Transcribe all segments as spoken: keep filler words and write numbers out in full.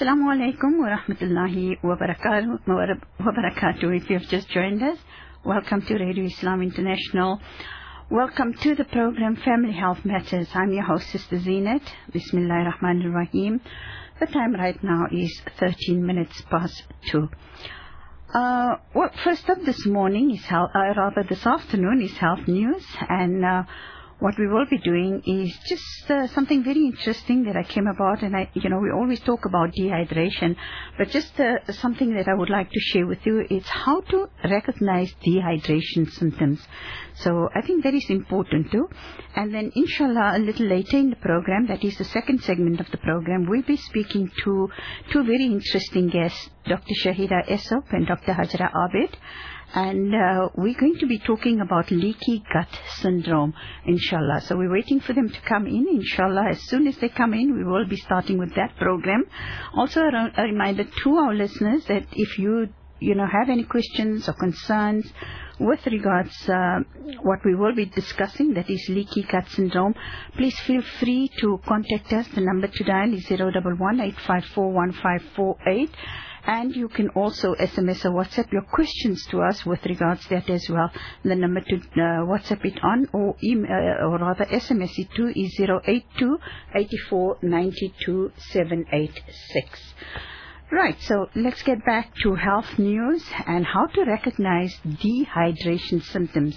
Assalamu alaikum wa rahmatullahi wa barakatuh. If you have just joined us, welcome to Radio Islam International. Welcome to the program Family Health Matters. I'm your host, Sister Zeenat. Bismillahir Rahmanir Rahim. The time right now is thirteen minutes past two. Uh, well, first up this morning is health, uh, rather this afternoon is health news, and uh, what we will be doing is just uh, something very interesting that I came about, and I, you know, we always talk about dehydration, but just uh, something that I would like to share with you is how to recognize dehydration symptoms. So I think that is important too. And then inshallah a little later in the program, that is the second segment of the program, we'll be speaking to two very interesting guests, Doctor Shahida Esop and Doctor Hajra Abid. And uh, we're going to be talking about leaky gut syndrome, inshallah. So we're waiting for them to come in, inshallah. As soon as they come in, we will be starting with that program. Also, a, a reminder to our listeners that if you, you know, have any questions or concerns with regards uh, what we will be discussing, that is leaky gut syndrome, please feel free to contact us. The number to dial is zero one one, eight five four, one five four eight. And you can also S M S or WhatsApp your questions to us with regards to that as well. The number to uh, WhatsApp it on or email, uh, or rather S M S it to is zero eight two, eight four, nine two, seven eight six. Right, so let's get back to health news and how to recognize dehydration symptoms.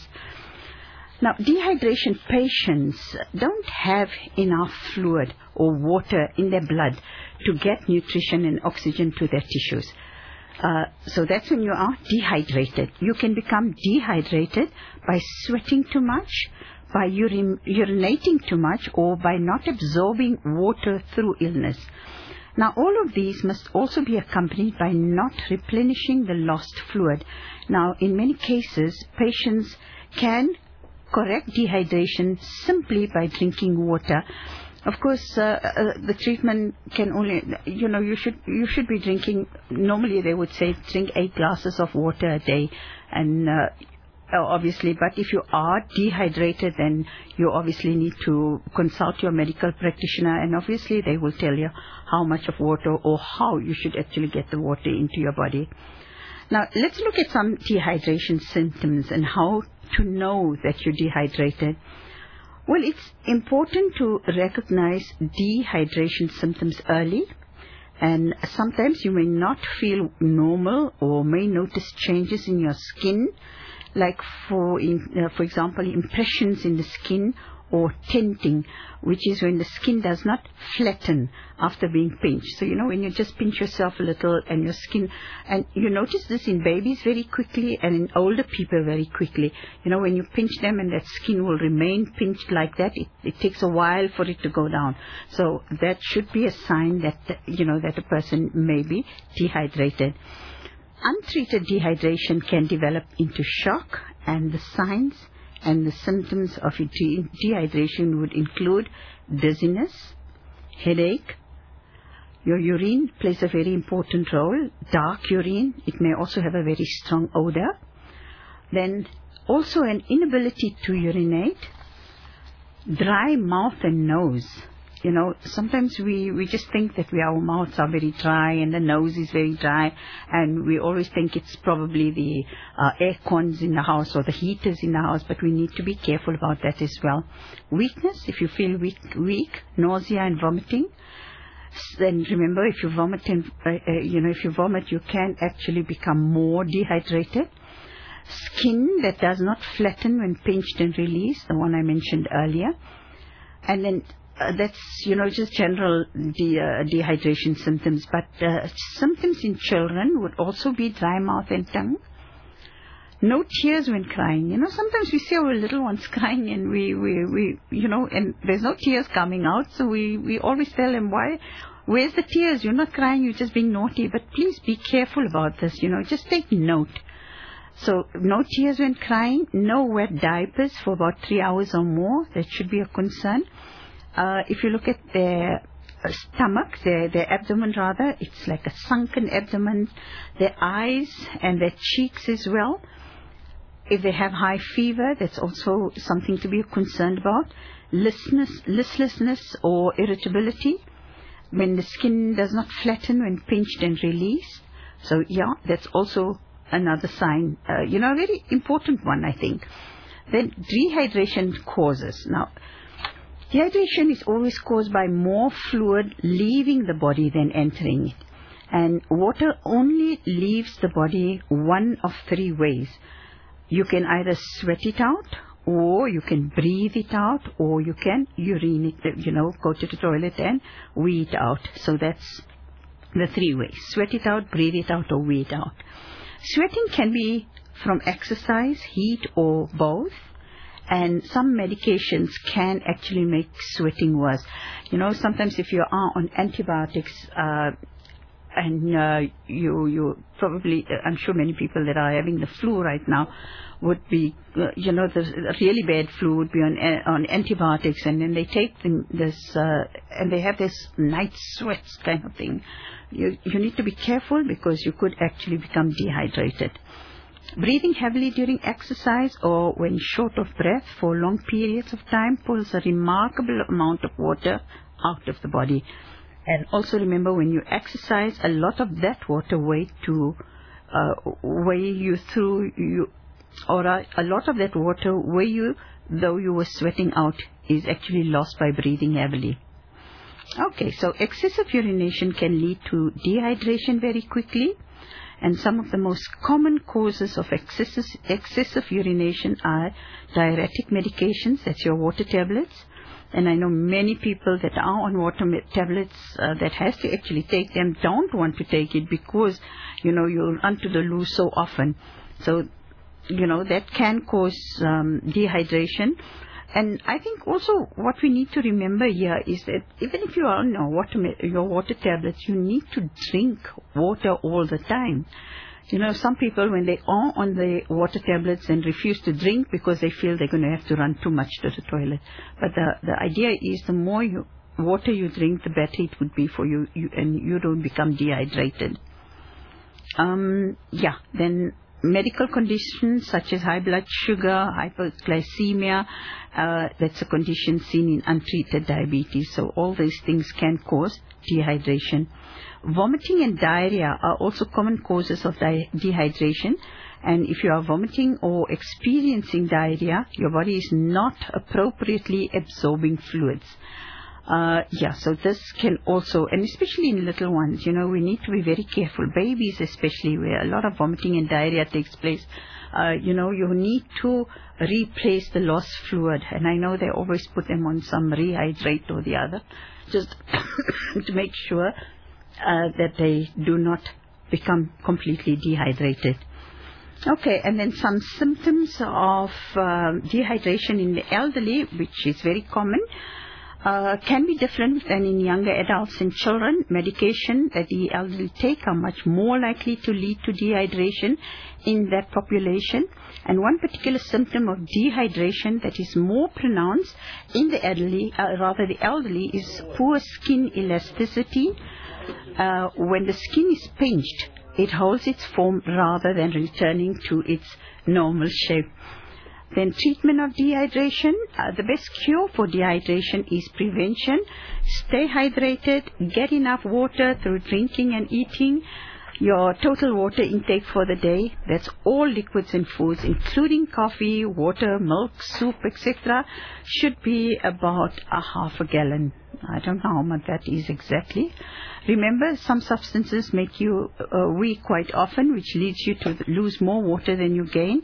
Now, dehydration patients don't have enough fluid or water in their blood to get nutrition and oxygen to their tissues. Uh, so that's when you are dehydrated. You can become dehydrated by sweating too much, by urin- urinating too much, or by not absorbing water through illness. Now, all of these must also be accompanied by not replenishing the lost fluid. Now, in many cases, patients can correct dehydration simply by drinking water. Of course, uh, uh, the treatment can only, you know, you should you should be drinking, normally they would say drink eight glasses of water a day, and uh, obviously, but if you are dehydrated, then you obviously need to consult your medical practitioner, and obviously they will tell you how much of water or how you should actually get the water into your body. Now, let's look at some dehydration symptoms and how to know that you're dehydrated. Well, it's important to recognize dehydration symptoms early, and sometimes you may not feel normal or may notice changes in your skin, like for in, uh, for example, impressions in the skin or tenting, which is when the skin does not flatten after being pinched. So, you know, when you just pinch yourself a little and your skin, and you notice this in babies very quickly and in older people very quickly. You know, when you pinch them and that skin will remain pinched like that, it, it takes a while for it to go down. So that should be a sign that, you know, that a person may be dehydrated. Untreated dehydration can develop into shock, and the signs and the symptoms of de- dehydration would include dizziness, headache. Your urine plays a very important role. Dark urine, it may also have a very strong odor. Then also an inability to urinate, dry mouth and nose. You know, sometimes we, we just think that we, our mouths are very dry and the nose is very dry, and we always think it's probably the uh, air cons in the house or the heaters in the house, but we need to be careful about that as well. Weakness, if you feel weak, weak, nausea and vomiting. Then remember, if you vomit, and, uh, uh, you know, if you vomit, you can actually become more dehydrated. Skin that does not flatten when pinched and released, the one I mentioned earlier. And then Uh, that's, you know, just general de- uh, dehydration symptoms. But uh, symptoms in children would also be dry mouth and tongue. No tears when crying. You know, sometimes we see our little ones crying and we, we, we you know, and there's no tears coming out. So we, we always tell them, why? Where's the tears? You're not crying, you're just being naughty. But please be careful about this, you know, just take note. So no tears when crying, no wet diapers for about three hours or more. That should be a concern. Uh, if you look at their uh, stomach, their, their abdomen rather, it's like a sunken abdomen, their eyes and their cheeks as well. If they have high fever, that's also something to be concerned about. Listlessness, listlessness or irritability. when the skin does not flatten when pinched and released. So, yeah, that's also another sign, uh, you know, a very important one, I think. Then dehydration causes. Now, dehydration is always caused by more fluid leaving the body than entering it. And water only leaves the body one of three ways. You can either sweat it out, or you can breathe it out, or you can urine it, you know, go to the toilet and wee it out. So that's the three ways. Sweat it out, breathe it out, or wee it out. Sweating can be from exercise, heat, or both. And some medications can actually make sweating worse. You know, sometimes if you are on antibiotics, uh, and uh, you, you probably, uh, I'm sure many people that are having the flu right now would be, uh, you know, the really bad flu would be on uh, on antibiotics, and then they take them, this, uh, and they have this night sweats kind of thing. You, you need to be careful because you could actually become dehydrated. Breathing heavily during exercise or when short of breath for long periods of time pulls a remarkable amount of water out of the body. And also remember, when you exercise, a lot of that water weight to uh, weigh you through, you, or a, a lot of that water weigh you, though you were sweating out, is actually lost by breathing heavily. Okay, so excessive urination can lead to dehydration very quickly. And some of the most common causes of excessive, excessive urination are diuretic medications, that's your water tablets. And I know many people that are on water tablets uh, that has to actually take them don't want to take it because, you know, you're onto the loo so often. So, you know, that can cause um, dehydration. And I think also what we need to remember here is that even if you are on your water, your water tablets, you need to drink water all the time. You know, some people, when they are on the water tablets and refuse to drink because they feel they're going to have to run too much to the toilet. But the, the idea is the more you, water you drink, the better it would be for you, you and you don't become dehydrated. Um, yeah, then medical conditions such as high blood sugar, hyperglycemia, uh, that's a condition seen in untreated diabetes. So all these things can cause dehydration. Vomiting and diarrhea are also common causes of di dehydration. And if you are vomiting or experiencing diarrhea, your body is not appropriately absorbing fluids. Uh, yeah, so this can also, and especially in little ones, you know, we need to be very careful. Babies especially, where a lot of vomiting and diarrhea takes place, uh, you know, you need to replace the lost fluid. And I know they always put them on some rehydrate or the other, just to make sure uh, that they do not become completely dehydrated. Okay, and then some symptoms of uh, dehydration in the elderly, which is very common. Uh, can be different than in younger adults and children. Medication that the elderly take are much more likely to lead to dehydration in that population. And one particular symptom of dehydration that is more pronounced in the elderly, uh, rather the elderly, is poor skin elasticity. Uh, when the skin is pinched, it holds its form rather than returning to its normal shape. Then treatment of dehydration. Uh, the best cure for dehydration is prevention. Stay hydrated, get enough water through drinking and eating. Your total water intake for the day, that's all liquids and foods, including coffee, water, milk, soup, et cetera, should be about a half a gallon. I don't know how much that is exactly. Remember, some substances make you uh, weak quite often, which leads you to lose more water than you gain.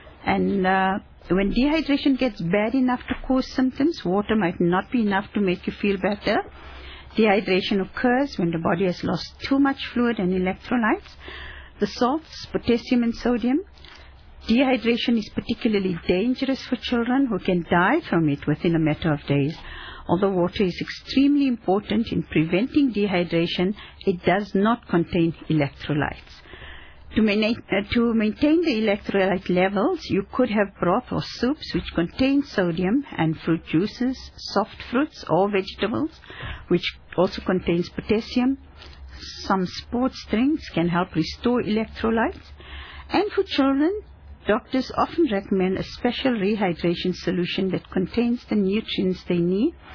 And uh, when dehydration gets bad enough to cause symptoms, water might not be enough to make you feel better. Dehydration occurs when the body has lost too much fluid and electrolytes. The salts, potassium and sodium. Dehydration is particularly dangerous for children who can die from it within a matter of days. Although water is extremely important in preventing dehydration, it does not contain electrolytes. To, main, uh, to maintain the electrolyte levels, you could have broth or soups which contain sodium, and fruit juices, soft fruits or vegetables, which also contains potassium. Some sports drinks can help restore electrolytes. And for children, doctors often recommend a special rehydration solution that contains the nutrients they need.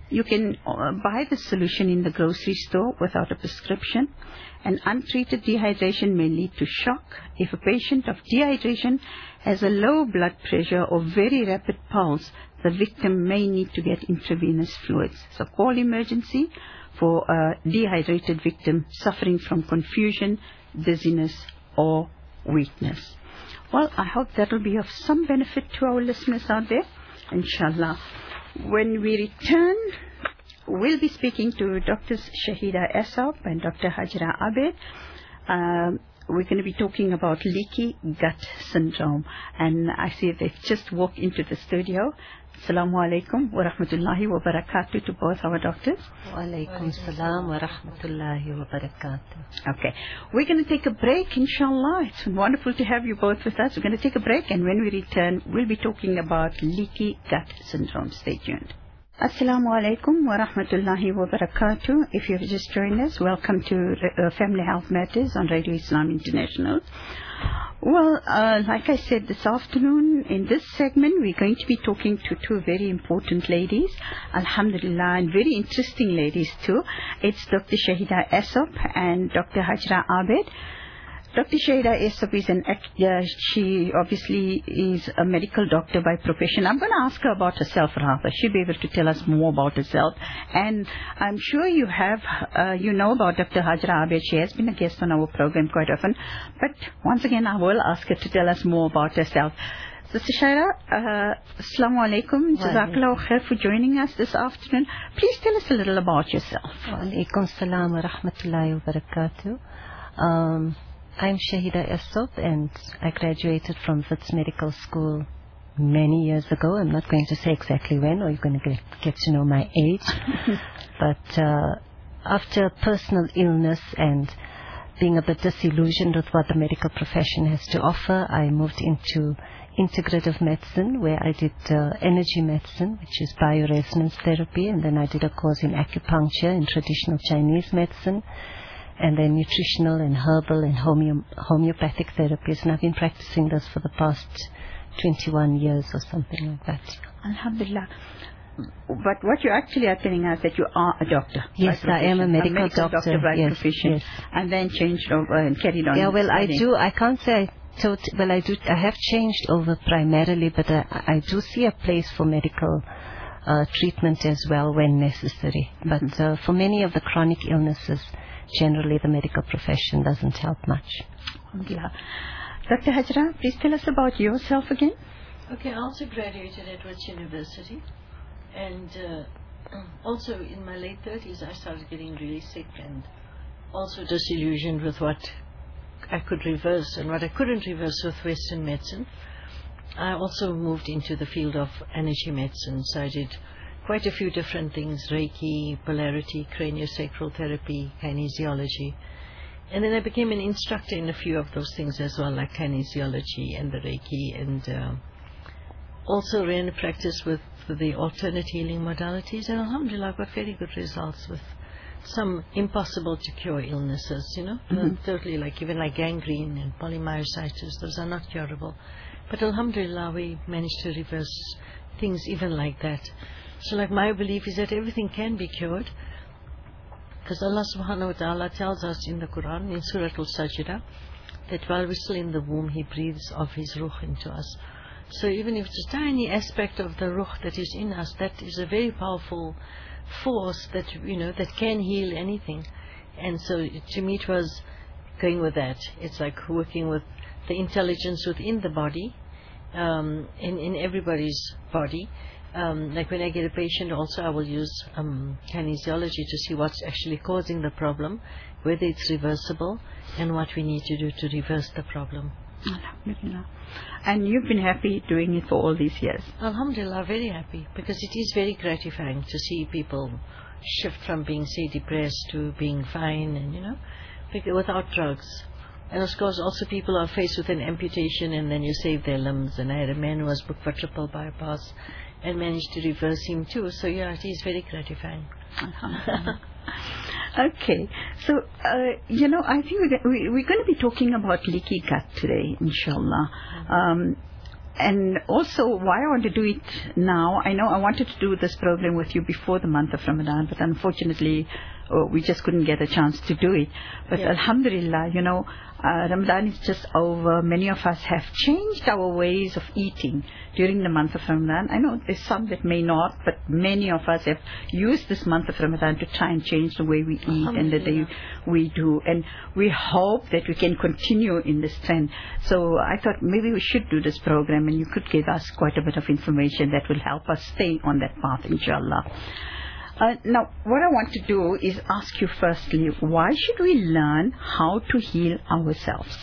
You can uh, buy the solution in the grocery store without a prescription. And untreated dehydration may lead to shock. If a patient of dehydration has a low blood pressure or very rapid pulse, the victim may need to get intravenous fluids. So call emergency for a dehydrated victim suffering from confusion, dizziness, or weakness. Well, I hope that will be of some benefit to our listeners out there, inshallah. When we return, we'll be speaking to Doctors Shahida Essop and Doctor Hajra Abed. Um, we're going to be talking about leaky gut syndrome. And I see they've just walked into the studio. Assalamu alaikum wa rahmatullahi wa barakatuh to both our doctors. Wa alaikum salam wa rahmatullahi wa barakatuh. Okay. We're going to take a break, inshallah. It's wonderful to have you both with us. We're going to take a break, and when we return, we'll be talking about leaky gut syndrome. Stay tuned. Assalamu alaikum wa rahmatullahi wa barakatuh. If you've just joined us, welcome to uh, Family Health Matters on Radio Islam International. Well, uh, like I said this afternoon, in this segment, we're going to be talking to two very important ladies, alhamdulillah, and very interesting ladies too. It's Doctor Shahida Essop and Doctor Hajra Abed. Doctor Shahida Essop is an, uh, she obviously is a medical doctor by profession. I'm going to ask her about herself rather. She'll be able to tell us more about herself. And I'm sure you have, uh, you know about Doctor Hajra Abed. She has been a guest on our program quite often. But once again, I will ask her to tell us more about herself. Sister Shahida, uh, Assalamu alaikum. Jazakallah khair for joining us this afternoon. Please tell us a little about yourself. Wa alaikum salam wa rahmatullahi wa barakatuh. Um, I'm Shahida Essop, and I graduated from Wits Medical School many years ago. I'm not going to say exactly when, or you're going to get, get to know my age. But uh, after personal illness and being a bit disillusioned with what the medical profession has to offer, I moved into integrative medicine, where I did uh, energy medicine, which is bioresonance therapy, and then I did a course in acupuncture and traditional Chinese medicine, and then nutritional and herbal and homeo- homeopathic therapies. And I've been practicing this for the past twenty-one years or something like that. Alhamdulillah. But what you actually are telling us that you are a doctor. Yes, I am a medical, a medical doctor. doctor by yes, profession. Yes. And then changed over and carried on. Yeah, well, studying. I do. I can't say I tot- well, I do. I have changed over primarily, but I, I do see a place for medical uh, treatment as well when necessary. Mm-hmm. But uh, for many of the chronic illnesses, generally the medical profession doesn't help much. Alhamdulillah. Doctor Hajra, please tell us about yourself again. Okay, I also graduated at Wits University, and uh, also in my late thirties I started getting really sick and also disillusioned with what I could reverse and what I couldn't reverse with Western medicine. I also moved into the field of energy medicine, so I did quite a few different things: Reiki, polarity, craniosacral therapy, kinesiology. And then I became an instructor in a few of those things as well, like kinesiology and the Reiki, and uh, also ran a practice with, with the alternate healing modalities. And alhamdulillah, I got very good results with some impossible to cure illnesses, you know, mm-hmm. totally, like even like gangrene and polymyositis, those are not curable. But alhamdulillah, we managed to reverse things even like that. So like my belief is that everything can be cured, because Allah subhanahu wa ta'ala tells us in the Quran, in Surah Al-Sajdah, that while we're still in the womb, He breathes of His ruh into us. So even if it's a tiny aspect of the ruh that is in us, that is a very powerful force that, you know, that can heal anything. And so to me it was going with that. It's like working with the intelligence within the body, um, in, in everybody's body. Um, like when I get a patient also, I will use um, kinesiology to see what's actually causing the problem, whether it's reversible, and what we need to do to reverse the problem. Alhamdulillah. And you've been happy doing it for all these years? Alhamdulillah, very happy, because it is very gratifying to see people shift from being, say, depressed to being fine, and, you know, without drugs. And of course also people are faced with an amputation and then you save their limbs. And I had a man who was booked for triple bypass and managed to reverse him too. So yeah, it is very gratifying. Okay, so uh, you know, I think we're, we're going to be talking about leaky gut today, inshallah. Um, and also why I want to do it now, I know I wanted to do this program with you before the month of Ramadan, but unfortunately uh, we just couldn't get a chance to do it. But yeah. Alhamdulillah, you know, uh, Ramadan is just over. Many of us have changed our ways of eating during the month of Ramadan. I know there's some that may not, but many of us have used this month of Ramadan to try and change the way we eat and the way we do. And we hope that we can continue in this trend. So I thought maybe we should do this program, and you could give us quite a bit of information that will help us stay on that path, inshallah. Uh, now, what I want to do is ask you firstly, why should we learn how to heal ourselves?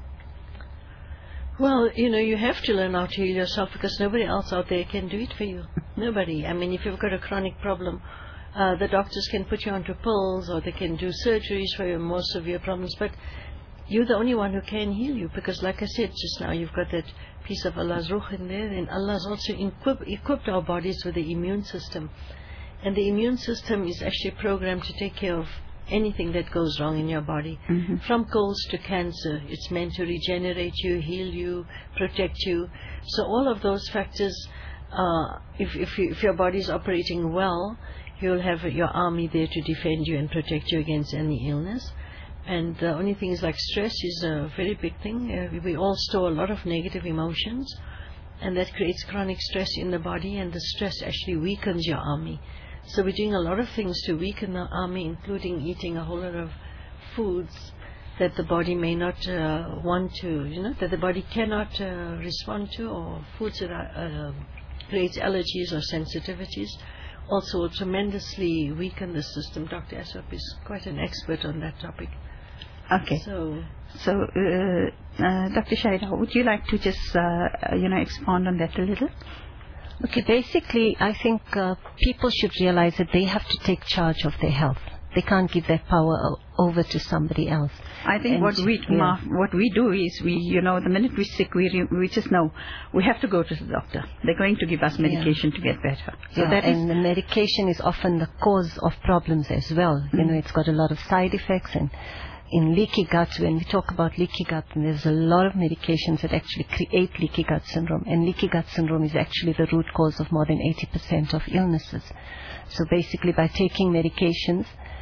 Well, you know, you have to learn how to heal yourself because nobody else out there can do it for you. Nobody. I mean, if you've got a chronic problem, uh, the doctors can put you onto pills or they can do surgeries for your more severe problems, but you're the only one who can heal you because, like I said just now, you've got that piece of Allah's ruh in there, and Allah's also equip, equipped our bodies with the immune system. And the immune system is actually programmed to take care of anything that goes wrong in your body. Mm-hmm. From colds to cancer, it's meant to regenerate you, heal you, protect you. So all of those factors, uh, if, if, you, if your body is operating well, you'll have your army there to defend you and protect you against any illness. And the only thing is, like, stress is a very big thing. Uh, we all store a lot of negative emotions, and that creates chronic stress in the body, and the stress actually weakens your army. So we're doing a lot of things to weaken the army, including eating a whole lot of foods that the body may not uh, want to, you know, that the body cannot uh, respond to, or foods that are, uh, create allergies or sensitivities. Also will tremendously weaken the system. Doctor Essop is quite an expert on that topic. Okay. So, so uh, uh, Doctor Shahida, would you like to just, uh, you know, expand on that a little? Okay, basically, I think uh, people should realize that they have to take charge of their health. They can't give that power over to somebody else. I think and what we yeah. ma what we do is we, you know, the minute we're sick, we re we just know we have to go to the doctor. They're going to give us medication yeah. to get better. So yeah, that and is the medication is often the cause of problems as well. Mm. You know, it's got a lot of side effects, and in leaky gut, when we talk about leaky gut, there's a lot of medications that actually create leaky gut syndrome. And leaky gut syndrome is actually the root cause of more than eighty percent of illnesses. So basically, by taking medications,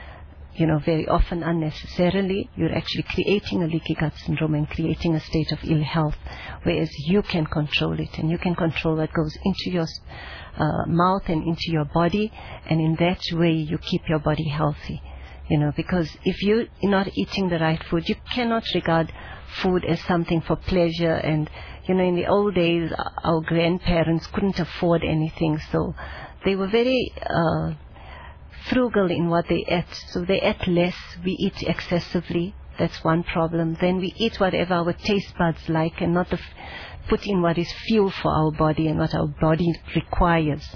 you know, very often unnecessarily, you're actually creating a leaky gut syndrome and creating a state of ill health, whereas you can control it, and you can control what goes into your uh, mouth and into your body, and in that way you keep your body healthy. You know, because if you're not eating the right food, you cannot regard food as something for pleasure. And, you know, in the old days, our grandparents couldn't afford anything, so they were very uh, frugal in what they ate. So they ate less, we eat excessively. That's one problem. Then we eat whatever our taste buds like, and not the f put in what is fuel for our body and what our body requires.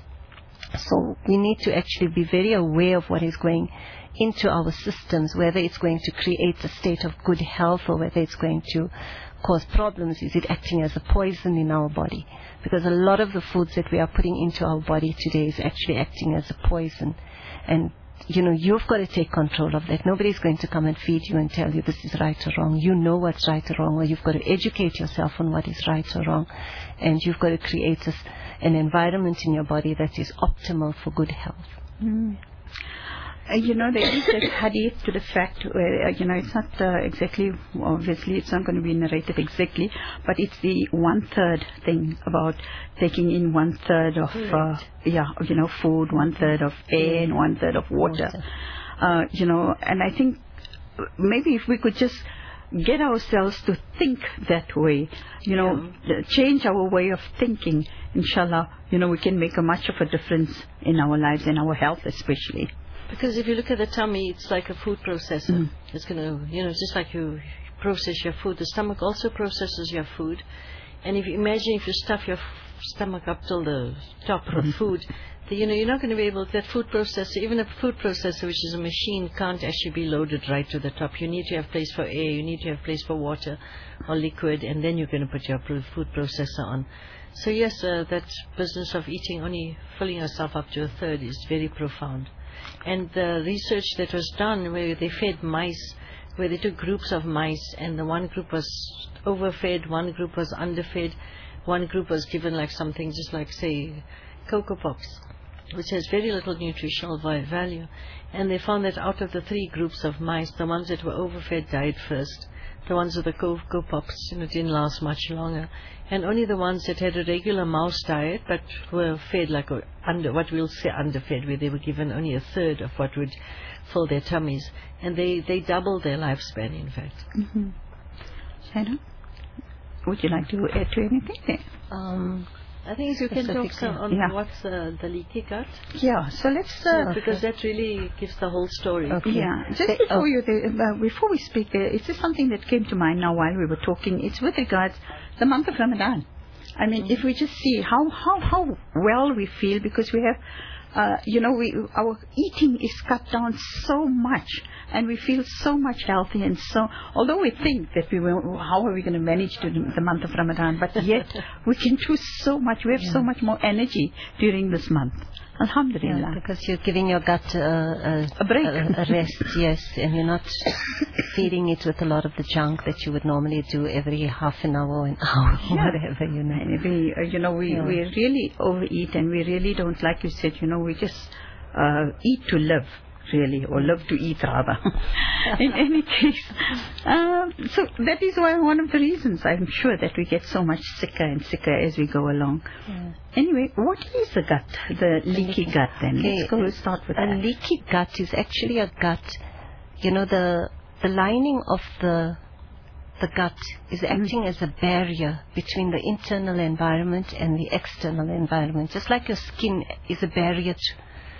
So we need to actually be very aware of what is going into our systems, whether it's going to create a state of good health or whether it's going to cause problems. Is it acting as a poison in our body? Because a lot of the foods that we are putting into our body today is actually acting as a poison. And, you know, you've got to take control of that. Nobody's going to come and feed you and tell you this is right or wrong. You know what's right or wrong. Well, you've got to educate yourself on what is right or wrong. And you've got to create a, an environment in your body that is optimal for good health. Mm. Uh, you know, there is a hadith to the fact where, uh, you know, it's not uh, exactly, obviously it's not going to be narrated exactly, but it's the one-third thing about taking in one-third of, uh, yeah, you know, food, one-third of air, and one-third of water. Uh, you know, and I think maybe if we could just get ourselves to think that way, you know, yeah. change our way of thinking, inshallah, you know, we can make a much of a difference in our lives and our health especially. Because if you look at the tummy, it's like a food processor. Mm. It's going to, you know, just like you process your food, the stomach also processes your food. And if you imagine if you stuff your stomach up till the top mm-hmm. of food, the, you know, you're not going to be able to, that food processor, even a food processor, which is a machine, can't actually be loaded right to the top. You need to have place for air, you need to have place for water or liquid, and then you're going to put your food processor on. So yes, uh, that business of eating, only filling yourself up to a third is very profound. And the research that was done where they fed mice, where they took groups of mice, and the one group was overfed, one group was underfed, one group was given like something just like, say, Cocoa Pops, which has very little nutritional value. And they found that out of the three groups of mice, the ones that were overfed died first. The ones with the Cocoa Pops, you know, didn't last much longer. And only the ones that had a regular mouse diet but were fed like a, under what we'll say underfed, where they were given only a third of what would fill their tummies. And they, they doubled their lifespan, in fact. Mm-hmm. Shadow, would you like to add to anything there? Um, I think you can talk some on yeah. what's uh, the leaky gut. Yeah, so let's... Uh, yeah, because that really gives the whole story. Okay. Yeah, just before, you, uh, before we speak there, it's just something that came to mind now while we were talking. It's with regards the month of Ramadan. I mean, mm-hmm. if we just see how, how, how well we feel, because we have... Uh, you know, we our eating is cut down so much, and we feel so much healthy. And so, although we think that we will, how are we going to manage to the month of Ramadan? But yet we can do so much. We have yeah. so much more energy during this month. Alhamdulillah. Yeah, because you're giving your gut uh, a, a break, a, a rest, yes, and you're not feeding it with a lot of the junk that you would normally do every half an hour, an hour, yeah. whatever, you know. And we, uh, you know, we, yeah. we really overeat, and we really don't, like you said, you know, we just uh, eat to live, really, or live to eat, rather. In any case, uh, so that is why one of the reasons I'm sure that we get so much sicker and sicker as we go along. Yeah. Anyway, what is the gut, the leaky gut then? Okay. Let's go start with a that. A leaky gut is actually a gut, you know, the the lining of the the gut is acting as a barrier between the internal environment and the external environment. Just like your skin is a barrier to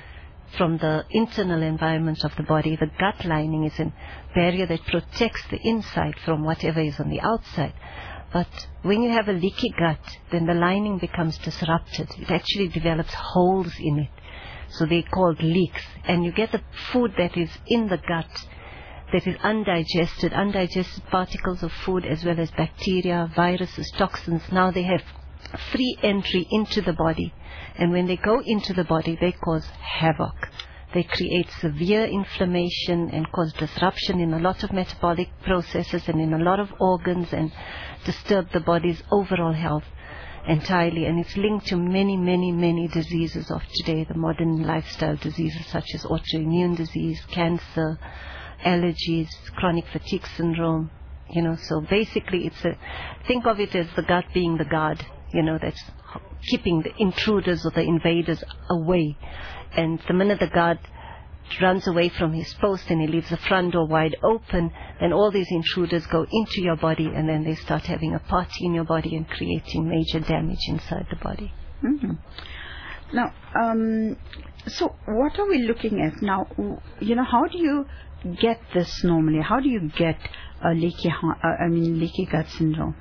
from the internal environment of the body, the gut lining is a barrier that protects the inside from whatever is on the outside. But when you have a leaky gut, then the lining becomes disrupted. It actually develops holes in it. So they're called leaks. And you get the food that is in the gut that is undigested, undigested particles of food as well as bacteria, viruses, toxins. Now they have free entry into the body. And when they go into the body, they cause havoc. They create severe inflammation and cause disruption in a lot of metabolic processes and in a lot of organs, and disturb the body's overall health entirely. And it's linked to many, many, many diseases of today, the modern lifestyle diseases such as autoimmune disease, cancer, allergies, chronic fatigue syndrome. You know, so basically it's a, think of it as the gut being the guard, you know, that's keeping the intruders or the invaders away. And the minute the guard runs away from his post and he leaves the front door wide open, then all these intruders go into your body, and then they start having a party in your body and creating major damage inside the body. Mm-hmm. Now, um, so what are we looking at now? You know, how do you get this normally? How do you get a leaky, uh, I mean, leaky gut syndrome?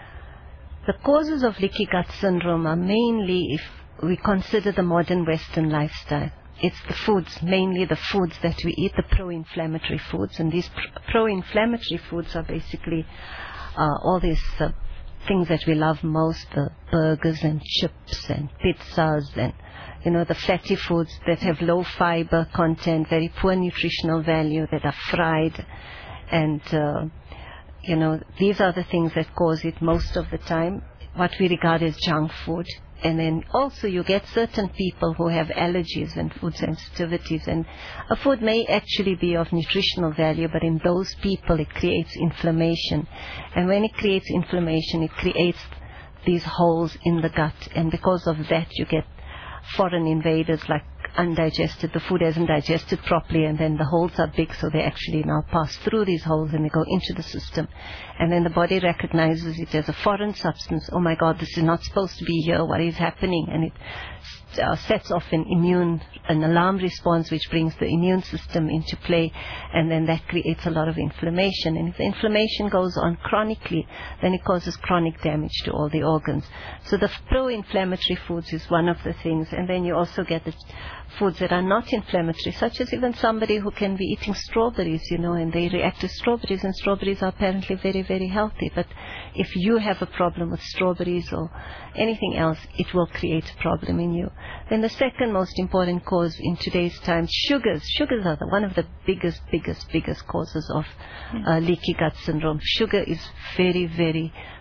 The causes of leaky gut syndrome are mainly, if we consider the modern Western lifestyle, it's the foods, mainly the foods that we eat, the pro-inflammatory foods. And these pro-inflammatory foods are basically uh, all these uh, things that we love most, the burgers and chips and pizzas and, you know, the fatty foods that have low fiber content, very poor nutritional value, that are fried. And, uh, you know, these are the things that cause it most of the time, what we regard as junk food. And then also you get certain people who have allergies and food sensitivities, and a food may actually be of nutritional value, but in those people it creates inflammation. And when it creates inflammation, it creates these holes in the gut, and because of that you get foreign invaders, like undigested, the food hasn't digested properly, and then the holes are big, so they actually now pass through these holes and they go into the system. And then the body recognizes it as a foreign substance. Oh my God, this is not supposed to be here, what is happening? And it uh, sets off an immune, an alarm response, which brings the immune system into play, and then that creates a lot of inflammation. And if the inflammation goes on chronically, then it causes chronic damage to all the organs. So the pro-inflammatory foods is one of the things. And then you also get the foods that are not inflammatory, such as even somebody who can be eating strawberries, you know, and they react to strawberries, and strawberries are apparently very, very healthy. But if you have a problem with strawberries or anything else, it will create a problem in you. Then the second most important cause in today's time, sugars. Sugars are the, one of the biggest, biggest, biggest causes of uh, leaky gut syndrome. Sugar is very, very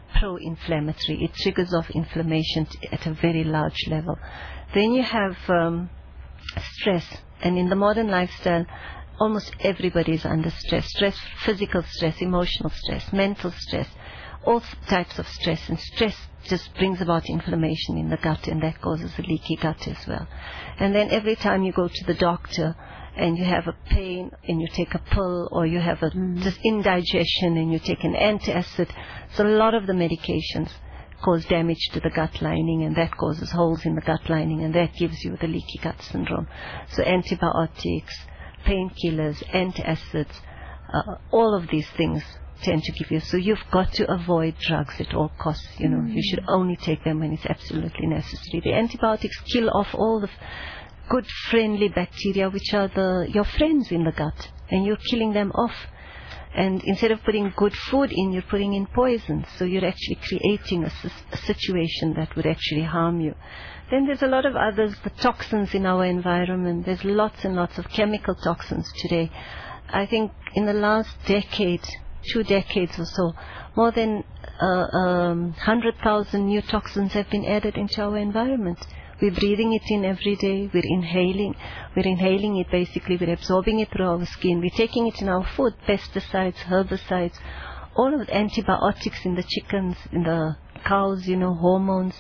pro-inflammatory. It triggers off inflammation at a very large level. Then you have um, stress, and in the modern lifestyle, almost everybody is under stress. Stress, physical stress, emotional stress, mental stress, all types of stress. And stress just brings about inflammation in the gut, and that causes a leaky gut as well. And then every time you go to the doctor and you have a pain and you take a pill, or you have a mm. just indigestion and you take an antacid, so a lot of the medications cause damage to the gut lining, and that causes holes in the gut lining, and that gives you the leaky gut syndrome. So antibiotics, painkillers, antacids, uh, all of these things tend to give you. So you've got to avoid drugs at all costs. You know, mm. you should only take them when it's absolutely necessary. The antibiotics kill off all the f- good, friendly bacteria, which are the your friends in the gut, and you're killing them off. And instead of putting good food in, you're putting in poison. So you're actually creating a, a situation that would actually harm you. Then there's a lot of others, the toxins in our environment. There's lots and lots of chemical toxins today. I think in the last decade, two decades or so, more than uh, um, one hundred thousand new toxins have been added into our environment. We're breathing it in every day. We're inhaling. We're inhaling it basically. We're absorbing it through our skin. We're taking it in our food, pesticides, herbicides, all of the antibiotics in the chickens, in the cows, you know, hormones.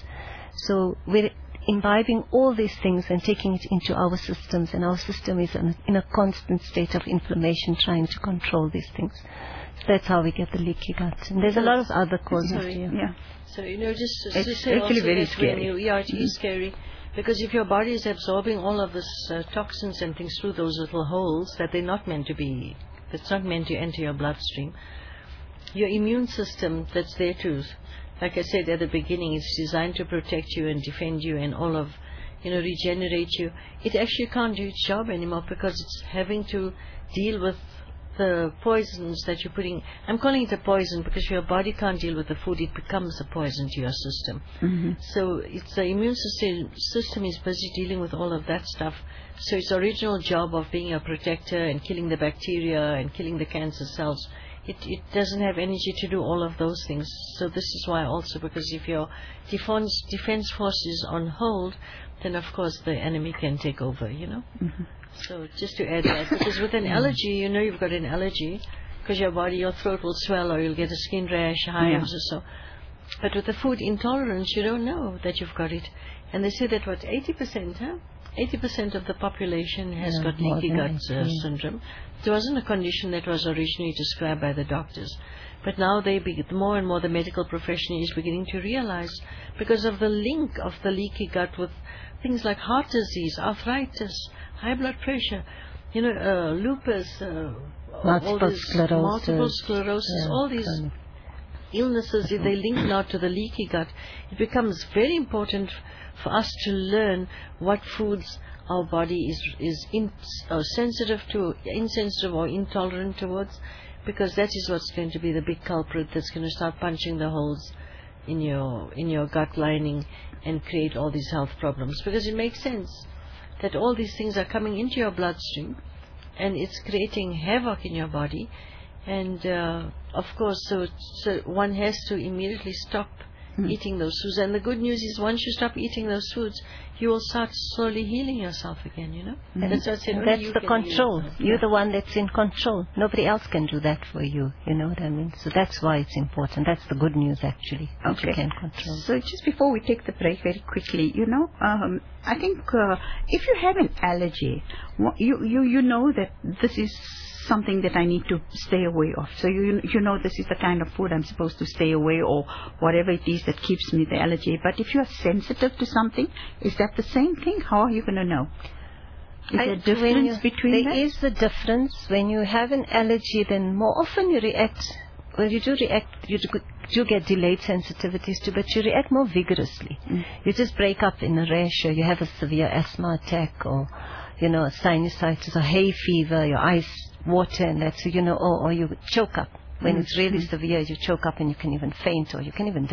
So we're imbibing all these things and taking it into our systems, and our system is in a, in a constant state of inflammation, trying to control these things. So that's how we get the leaky gut. And there's a lot of other causes. Sorry. Yeah. yeah. So, you know, just to it's say actually also very that scary. when you, yeah, it mm. is scary, because if your body is absorbing all of this uh, toxins and things through those little holes that they're not meant to be, that's not meant to enter your bloodstream, your immune system that's there to, like I said at the beginning, it's designed to protect you and defend you and all of, you know, regenerate you. It actually can't do its job anymore because it's having to deal with the poisons that you're putting. I'm calling it a poison because your body can't deal with the food. It becomes a poison to your system. Mm-hmm. So it's the immune system, system is busy dealing with all of that stuff. So its original job of being a protector and killing the bacteria and killing the cancer cells, It, it doesn't have energy to do all of those things. So this is why also, because if your defense, defense force is on hold, then of course the enemy can take over, you know. Mm-hmm. So just to add that, because with an allergy, you know you've got an allergy, because your body, your throat will swell, or you'll get a skin rash, hives, yeah. or so. But with the food intolerance, you don't know that you've got it. And they say that, what, eighty percent, huh? eighty percent of the population has yeah, got leaky gut uh, syndrome. It wasn't a condition that was originally described by the doctors. But now they be, more and more the medical profession is beginning to realize, because of the link of the leaky gut with things like heart disease, arthritis, high blood pressure, you know, uh, lupus, uh, multiple all sclerosis, multiple sclerosis, yeah, all these kind of illnesses, if they link now to the leaky gut, it becomes very important for us to learn what foods our body is is in, uh, sensitive to, insensitive or intolerant towards, because that is what's going to be the big culprit that's going to start punching the holes in your in your gut lining and create all these health problems. Because it makes sense that all these things are coming into your bloodstream and it's creating havoc in your body. And uh, of course, so, so one has to immediately stop mm. eating those foods. And the good news is, once you stop eating those foods, you will start slowly healing yourself again, you know. Mm. And that's what I said, that's you the control. You're yeah. the one that's in control. Nobody else can do that for you. You know what I mean? So that's why it's important. That's the good news, actually. That okay. You can control. So just before we take the break, very quickly, you know, um, I think uh, if you have an allergy, you you you know that this is something that I need to stay away of. So you you know this is the kind of food I'm supposed to stay away, or whatever it is that keeps me the allergy. But if you are sensitive to something, is that the same thing? How are you going to know? Is I, there a difference you, between there that? There is a difference. When you have an allergy, then more often you react, well, you do react, you do get delayed sensitivities too, but you react more vigorously. Mm. You just break up in a rash, or you have a severe asthma attack, or, you know, a sinusitis, or hay fever, your eyes water and that, so you know, or, or you choke up. When mm. it's really mm. severe, you choke up and you can even faint, or you can even die,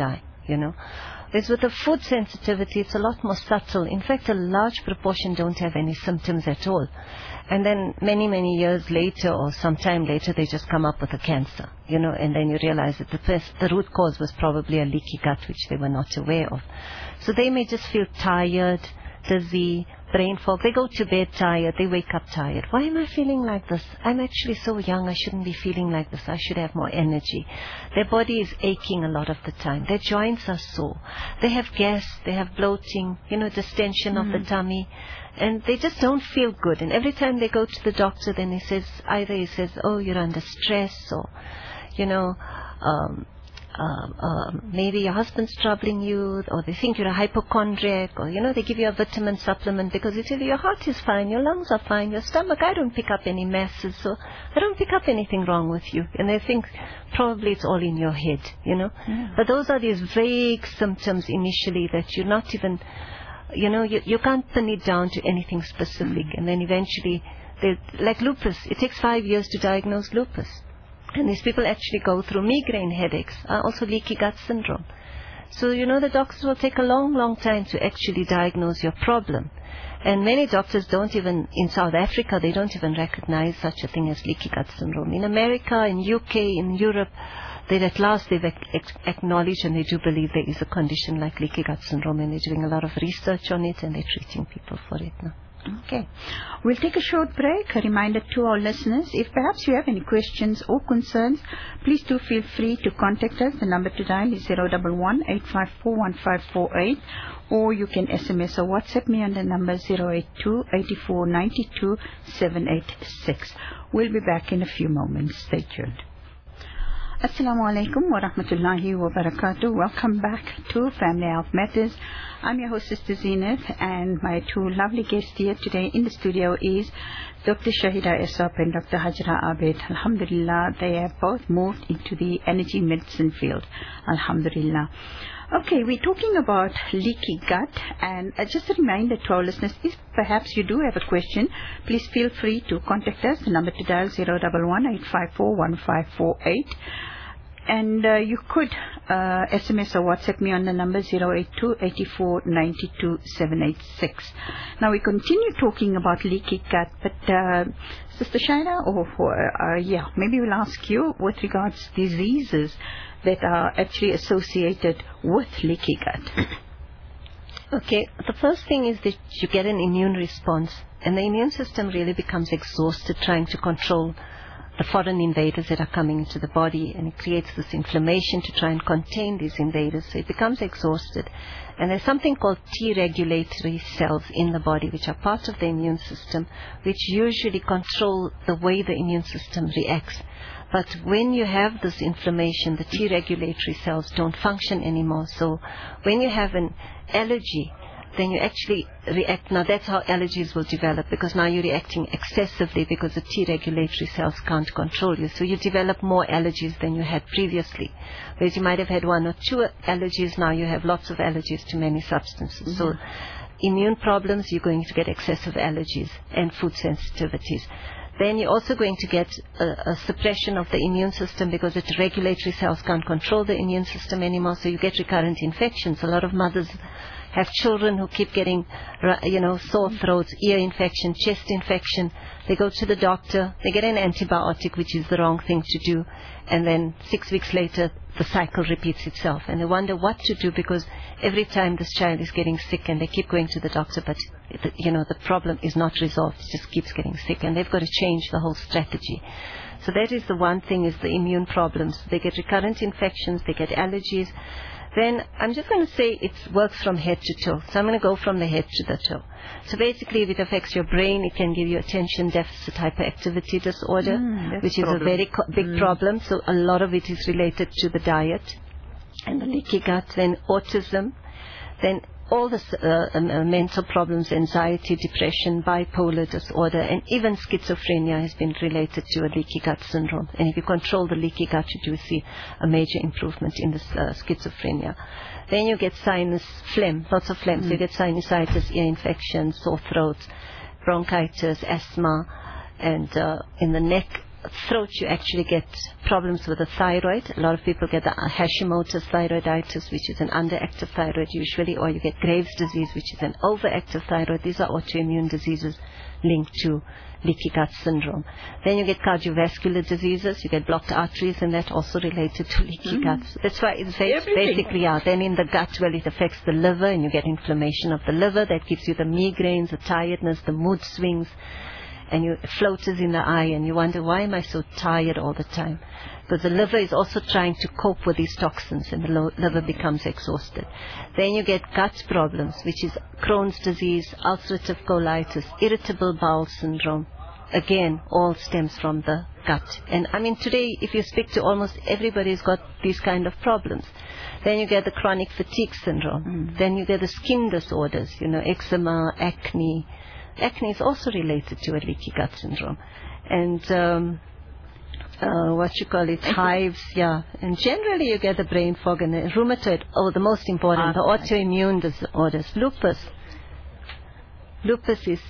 you know. Whereas with the food sensitivity, it's a lot more subtle. In fact, a large proportion don't have any symptoms at all. And then many, many years later or sometime later, they just come up with a cancer, you know, and then you realize that the, first, the root cause was probably a leaky gut, which they were not aware of. So they may just feel tired, dizzy, brain fog. They go to bed tired. They wake up tired. Why am I feeling like this? I'm actually so young. I shouldn't be feeling like this. I should have more energy. Their body is aching a lot of the time. Their joints are sore. They have gas. They have bloating, you know, distension mm. of the tummy. And they just don't feel good. And every time they go to the doctor, then he says, either he says, oh, you're under stress, or, you know, um, Um, um, maybe your husband's troubling you, or they think you're a hypochondriac, or, you know, they give you a vitamin supplement because they tell you your heart is fine, your lungs are fine, your stomach, I don't pick up any masses, so I don't pick up anything wrong with you. And they think probably it's all in your head, you know. Yeah. But those are these vague symptoms initially that you're not even, you know, you, you can't pin it down to anything specific. Mm. And then eventually, they, like lupus, it takes five years to diagnose lupus. And these people actually go through migraine headaches, uh, also leaky gut syndrome. So, you know, the doctors will take a long, long time to actually diagnose your problem. And many doctors don't even, in South Africa, they don't even recognize such a thing as leaky gut syndrome. In America, in U K, in Europe, they at last they've acknowledged and they do believe there is a condition like leaky gut syndrome, and they're doing a lot of research on it and they're treating people for it now. Okay. We'll take a short break. A reminder to our listeners, if perhaps you have any questions or concerns, please do feel free to contact us. The number to dial is zero one one, eight five four, one five four eight, or you can S M S or WhatsApp me on the number zero eight two, eight four nine two, seven eight six. We'll be back in a few moments. Stay tuned. Assalamu alaikum wa rahmatullahi wa barakatuh. Welcome back to Family Health Matters. I'm your host, Sister Zenith, and my two lovely guests here today in the studio is Doctor Shahida Essop and Doctor Hajra Abed. Alhamdulillah, they have both moved into the energy medicine field. Alhamdulillah. Okay, we're talking about leaky gut, and uh, just a reminder to our listeners, if perhaps you do have a question, please feel free to contact us. The number to dial zero one one, eight five four, one five four eight. And uh, you could uh, S M S or WhatsApp me on the number zero eight two, eight four nine two, seven eight six. Now we continue talking about leaky gut, but uh, Sister Shaina, or uh, yeah, maybe we'll ask you with regards to diseases that are actually associated with leaky gut. Okay, the first thing is that you get an immune response, and the immune system really becomes exhausted trying to control the foreign invaders that are coming into the body, and it creates this inflammation to try and contain these invaders, so it becomes exhausted. And there's something called T regulatory cells in the body, which are part of the immune system, which usually control the way the immune system reacts. But when you have this inflammation, the T regulatory cells don't function anymore. So when you have an allergy, then you actually react. Now that's how allergies will develop, because now you're reacting excessively because the T regulatory cells can't control you. So you develop more allergies than you had previously. Whereas you might have had one or two allergies, now you have lots of allergies to many substances. Mm-hmm. So immune problems, you're going to get excessive allergies and food sensitivities. Then you're also going to get a, a suppression of the immune system because the regulatory cells can't control the immune system anymore, so you get recurrent infections. A lot of mothers have children who keep getting, you know, sore throats, ear infection, chest infection. They go to the doctor, they get an antibiotic, which is the wrong thing to do, and then six weeks later the cycle repeats itself, and they wonder what to do because every time this child is getting sick and they keep going to the doctor, but the, you know, the problem is not resolved, it just keeps getting sick, and they've got to change the whole strategy. So that is the one thing, is the immune problems. They get recurrent infections, they get allergies. Then I'm just going to say it works from head to toe. So I'm going to go from the head to the toe. So basically, if it affects your brain, it can give you attention deficit hyperactivity disorder, mm, which is problem. a very co- big mm. problem. So a lot of it is related to the diet and the leaky gut. Then autism, then all the uh, uh, mental problems, anxiety, depression, bipolar disorder, and even schizophrenia has been related to a leaky gut syndrome. And if you control the leaky gut, you do see a major improvement in this uh, schizophrenia. Then you get sinus phlegm, lots of phlegm. Mm. So you get sinusitis, ear infections, sore throats, bronchitis, asthma, and uh, in the neck, throat, you actually get problems with the thyroid. A lot of people get the Hashimoto's thyroiditis, which is an underactive thyroid usually, or you get Graves' disease, which is an overactive thyroid. These are autoimmune diseases linked to leaky gut syndrome. Then you get cardiovascular diseases, you get blocked arteries, and that's also related to leaky mm-hmm. guts. That's why it's basically out. Then in the gut, well, it affects the liver, and you get inflammation of the liver. That gives you the migraines, the tiredness, the mood swings, and you floaters in the eye, and you wonder, why am I so tired all the time? Because the liver is also trying to cope with these toxins, and the lo- liver becomes exhausted. Then you get gut problems, which is Crohn's disease, ulcerative colitis, irritable bowel syndrome. Again, all stems from the gut. And I mean, today, if you speak to almost everybody who's got these kind of problems. Then you get the chronic fatigue syndrome. Mm. Then you get the skin disorders, you know, eczema, acne. Acne is also related to a leaky gut syndrome. And um, uh, what you call it, hives, yeah. And generally you get the brain fog and the rheumatoid, oh, the most important, the autoimmune disorders. Lupus. Lupus is,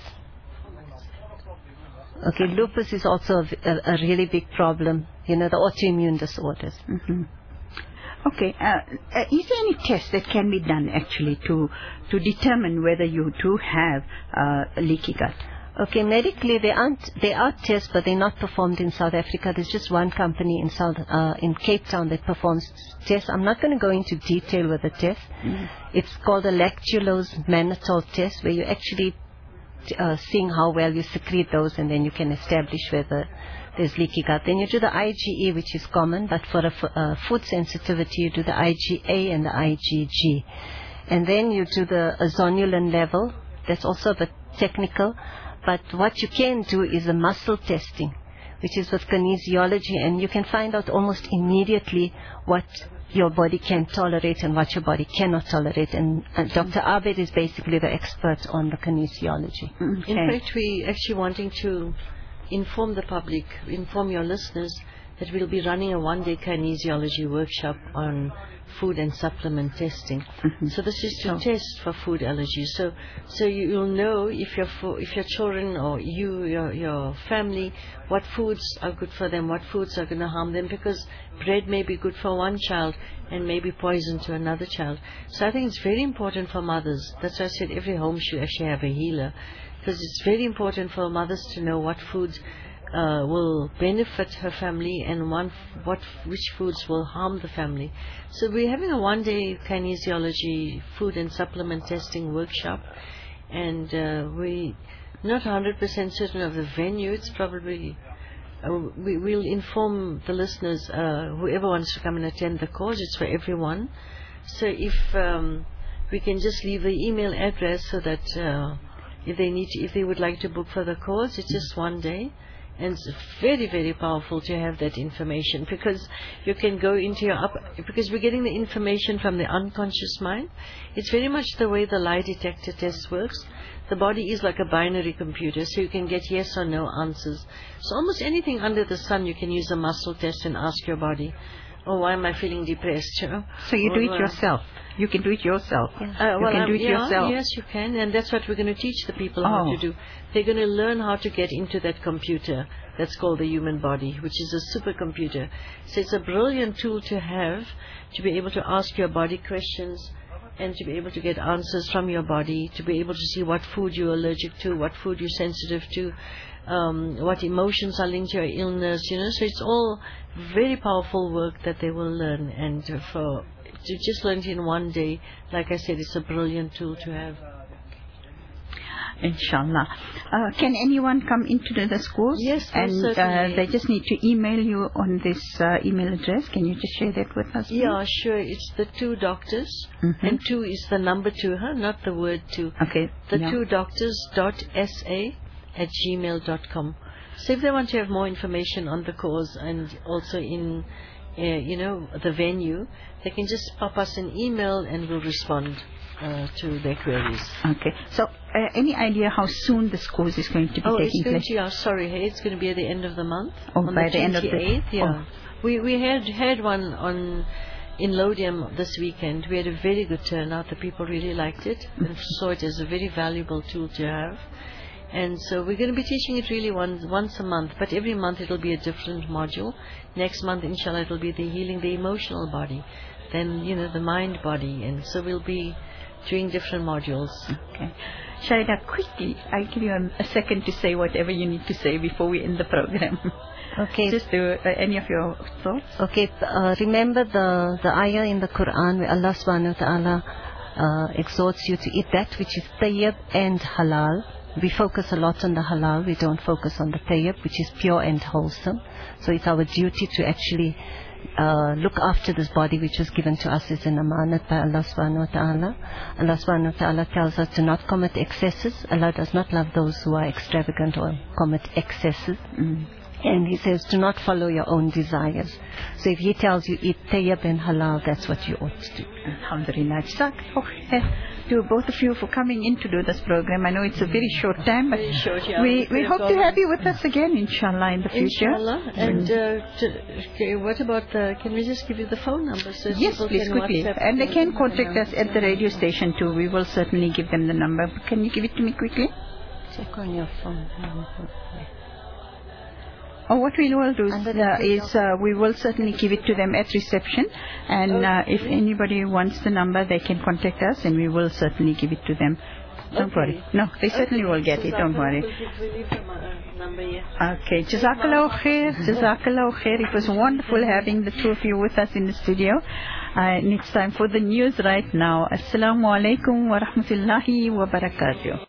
okay, lupus is also a, a, a really big problem, you know, the autoimmune disorders. Mm-hmm. Okay, uh, uh, is there any test that can be done actually to to determine whether you do have uh, a leaky gut? Okay, medically there aren't there are tests, but they're not performed in South Africa. There's just one company in South uh, in Cape Town that performs tests. I'm not going to go into detail with the test. Mm. It's called a lactulose mannitol test, where you actually uh, seeing how well you secrete those, and then you can establish whether there's leaky gut. Then you do the I G E, which is common, but for a f- uh, food sensitivity, you do the I G A and the I G G. And then you do the zonulin level. That's also a bit technical. But what you can do is a muscle testing, which is with kinesiology, and you can find out almost immediately what your body can tolerate and what your body cannot tolerate. And uh, Doctor Abed is basically the expert on the kinesiology. Okay. In fact, we actually wanting to inform the public, inform your listeners that we'll be running a one-day kinesiology workshop on food and supplement testing. Mm-hmm. So this is to oh. test for food allergies. So, so you, you'll know if your fo- if your children or you, your your family, what foods are good for them, what foods are going to harm them. Because bread may be good for one child and may be poison to another child. So I think it's very important for mothers. That's why I said every home should actually have a healer, because it's very important for mothers to know what foods uh, will benefit her family and one f- what which foods will harm the family. So we're having a one-day kinesiology food and supplement testing workshop, and uh, we're not one hundred percent certain of the venue. It's probably uh, we will inform the listeners, uh, whoever wants to come and attend the course. It's for everyone. So if um, we can just leave the email address so that uh, if they need to, if they would like to book for the course, it's just one day. And it's very, very powerful to have that information, because you can go into your up, because we're getting the information from the unconscious mind. It's very much the way the lie detector test works. The body is like a binary computer, so you can get yes or no answers. So almost anything under the sun, you can use a muscle test and ask your body, oh, why am I feeling depressed? You know? So you do it yourself. You can do it yourself. Yeah. Uh, well, you can do it yeah, yourself. Yes, you can, and that's what we're going to teach the people oh. how to do. They're going to learn how to get into that computer that's called the human body, which is a supercomputer. So it's a brilliant tool to have, to be able to ask your body questions and to be able to get answers from your body, to be able to see what food you're allergic to, what food you're sensitive to, um, what emotions are linked to your illness, you know. So it's all very powerful work that they will learn, and for to just learn it in one day, like I said, it's a brilliant tool to have. Inshallah. Uh, can anyone come into the, the schools? Yes, and uh, they just need to email you on this uh, email address. Can you just share that with us? Please? Yeah, sure. It's the two doctors, mm-hmm. and two is the number two, huh? Not the word two. Okay. The yeah. two doctors dot sa at gmail dot com. So if they want to have more information on the course and also in, uh, you know, the venue, they can just pop us an email and we'll respond uh, to their queries. Okay. So, uh, any idea how soon this course is going to be oh, taking it's going place? To, yeah, sorry, hey, it's going to be at the end of the month. Oh, on by the, the end of the twenty-eighth, yeah. Oh. We we had had one on in Lodium this weekend. We had a very good turnout. The people really liked it and saw it as a very valuable tool to have. And so we're going to be teaching it really once, once a month, but every month it will be a different module. Next month, inshallah, it will be the healing the emotional body, then, you know, the mind body, and so we'll be doing different modules. Okay. Shahida, quickly, I'll give you a, a second to say whatever you need to say before we end the program. Okay. Just do, uh, any of your thoughts? Okay, uh, remember the, the ayah in the Quran where Allah subhanahu wa ta'ala uh, exhorts you to eat that which is tayyib and halal. We focus a lot on the halal, we don't focus on the tayyib, which is pure and wholesome. So it's our duty to actually uh, look after this body which was given to us as an amanat by Allah subhanahu wa ta'ala. Allah subhanahu wa ta'ala tells us to not commit excesses. Allah does not love those who are extravagant or commit excesses. Mm. And He says, do not follow your own desires. So if He tells you eat tayyib and halal, that's what you ought to do. Alhamdulillah. To both of you for coming in to do this program. I know it's a very short time, but short, yeah. we, we hope to have you with us again, inshallah, in the future. Inshallah. And uh, to, okay, what about the, can we just give you the phone number? So yes, please, quickly. And they can contact us at the radio station too. We will certainly give them the number. Can you give it to me quickly? Check on your phone. Oh, what we will do uh, is uh, we will certainly give it to them at reception, and uh, if anybody wants the number, they can contact us, and we will certainly give it to them. Don't okay. worry. No, they certainly okay. will get it. Don't worry. Okay. Jazakallah khair. Jazakallah khair. It was wonderful having the two of you with us in the studio. Uh, and it's time for the news right now. Assalamu alaikum wa rahmatullahi wa barakatuh.